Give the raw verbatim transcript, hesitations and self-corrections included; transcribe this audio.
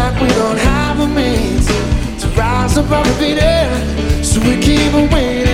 like we don't have a means to rise above the beating, so we keep on waiting.